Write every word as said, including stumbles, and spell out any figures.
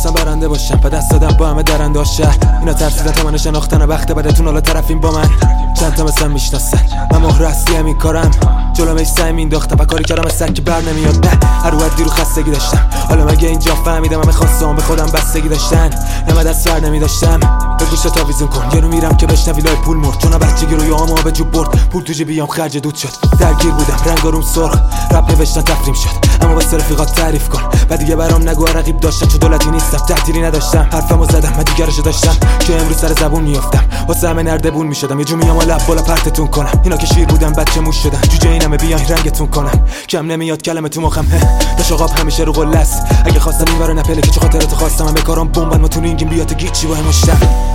میخواستم برنده باشم و دست دادم با همه درنده ها شهر. اینا ترسیدن تا منو شناختن و وقت بعدتون حالا طرفین با من. چند تا مثلا میشناسن من مهر اصلی همین کارم. جلوم ای سعی مینداختم و کاری کردم از سگ که بر نمیاد. نه هر وقت دیرو خستگی داشتم، حالا مگه اینجا فهمیدم همه خواستم به خودم بستگی داشتن. نه دست بر نمیداشتم. به گوشت تاویزون کن یارو میرم که بشنوی لای پول مرد. چون بچگی روی آما به جو برد، پول تو جیبیام خرج دود شد. درگیر بودم رنگاروم سرخ، رپ نوشتن تفریم شد. اما واسه رفیقات تعریف کن و دیگه برام نگو رقیب داشتم. چون دولتی نیستم تحتیلی نداشتم، حرفمو زدم من دیگرشو داشتم که امروز سر زبون میافتم. واسه همه نردبون میشدم یه جو میام لب بالا پرتتون کنم. اینا که شیر بودن بچه موش شدن، جوجه اینمه بیاین رنگتون کنم. کم نمیاد کلمه تو مخم داش عقاب همیشه رو قله است. اگه خواستم این ورا نپله که چه خاطرات خواستم همه کارام بمبن ما تو رینگیم بیا تو گیچی با مشتم.